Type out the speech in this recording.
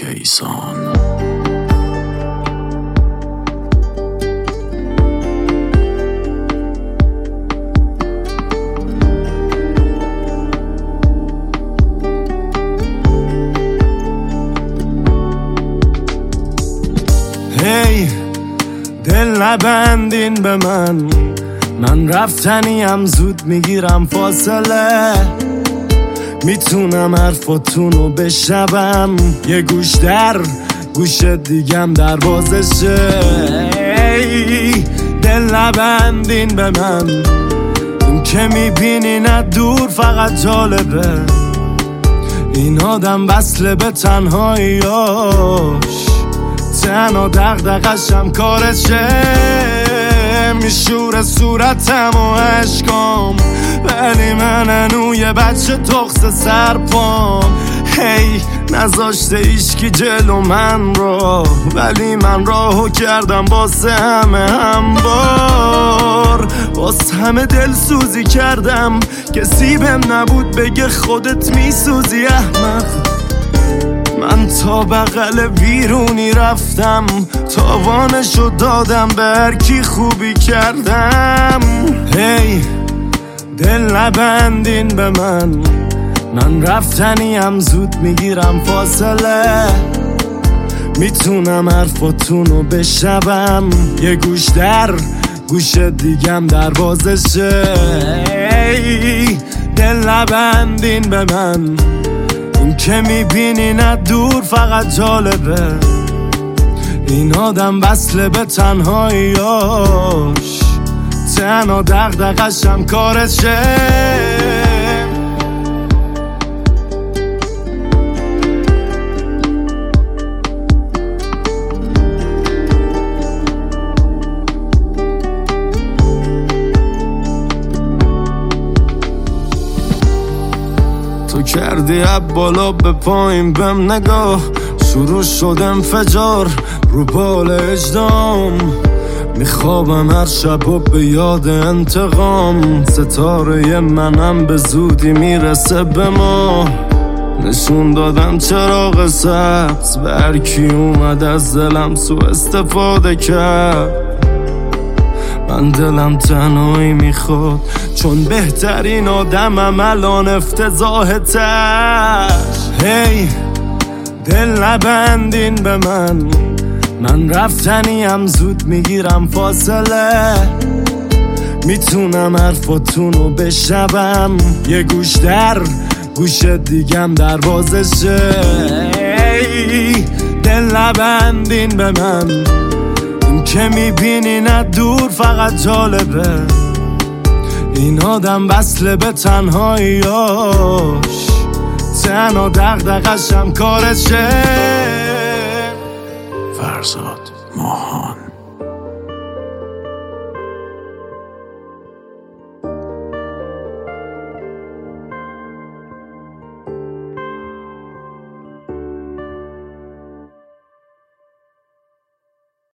کیسان. هی دل نبندین به من رفتنیم، زود میگیرم فاصله، میتونم حرفاتونو بشنوم، یه گوش در گوش دیگم دروازشه. هی دل نبندین به من، اون که میبینین از دور فقط جالبه، این آدم وصله به تنهاییاش، تنها دغدغه‌شم کارشه، میشوره صورتم و عشقام، ولی من هنو یه بچه تخص سرپام. هی نذاشته ایشکی جلو من رو، ولی من راهو کردم واسه همبار، واسه همه دل سوزی کردم، کسی بهم نبود بگه خودت میسوزی احمق. من تا بغل ویرونی رفتم، تاوانشو دادم به هر کی خوبی کردم. هی دل نبندین به من رفتنیم، زود میگیرم فاصله، میتونم حرفاتونو بشنوم، یه گوش در گوش دیگم دروازشه. هی دل نبندین به من، اون که میبینین از دور فقط جالبه، این آدم وصله به تنهاییاش، تنها دغدغه‌شم کارشه. تو کردی از بالا به پایین بهم نگاه، شروع شد انفجار رو بال اجدام، میخوابم هر شب و به یاد انتقام، ستاره منم به زودی میرسه به ما، نشون دادم چراغ سبز به هر کی اومد از دلم سو استفاده کرد، من دلم تنهایی میخواد، چون بهترین آدمم الان افتضاح تش. هی دل نبندین به من رفتنیم، زود میگیرم فاصله، میتونم حرفاتونو بشنوم، یه گوش در گوش دیگم دروازشه. هی دل نبندین به من، اون که میبینین از دور فقط جالبه، این آدم وصله به تنهاییاش، تنها دغدغه‌شم کارشه. فرزاد ماهان.